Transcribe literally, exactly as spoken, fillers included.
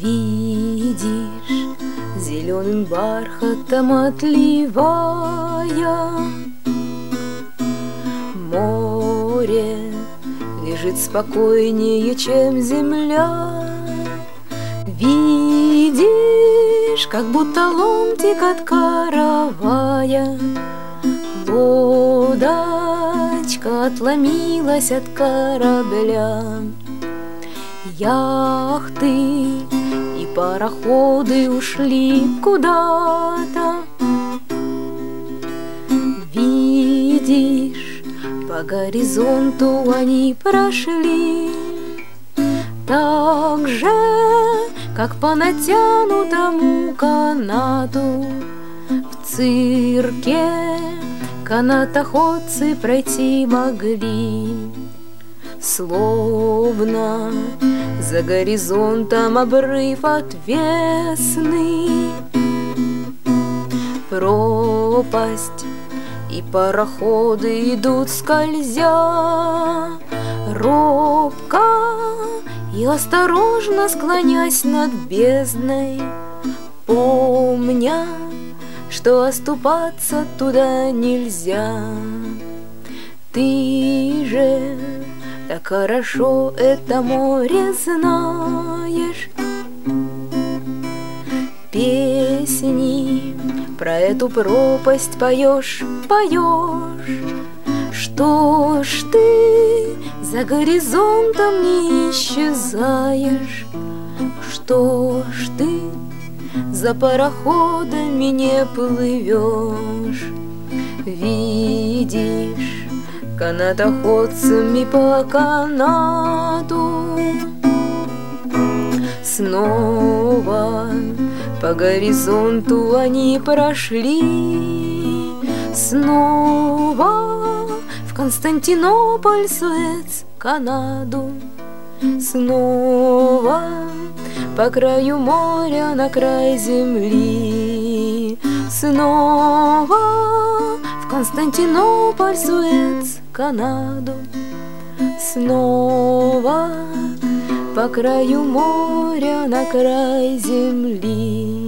Видишь, зеленым бархатом отливая, море лежит спокойнее, чем земля. Видишь, как будто ломтик от каравая, лодочка отломилась от корабля. Яхты и пароходы ушли куда-то. Видишь, по горизонту они прошли, так же, как по натянутому канату. В цирке канатоходцы пройти могли, словно за горизонтом обрыв отвесный. Пропасть и пароходы идут скользя, робко и осторожно склонясь над бездной, помня, что оступаться туда нельзя. Ты же так хорошо это море знаешь, песни про эту пропасть поешь, поешь. Что ж ты за горизонтом не исчезаешь? Что ж ты за пароходами не плывешь? Видишь, канатоходцами по канату снова по горизонту они прошли, снова в Константинополь, Суэц, Канаду, снова по краю моря на край земли, снова в Константинополь, Суэц, Канаду, снова по краю моря на край земли.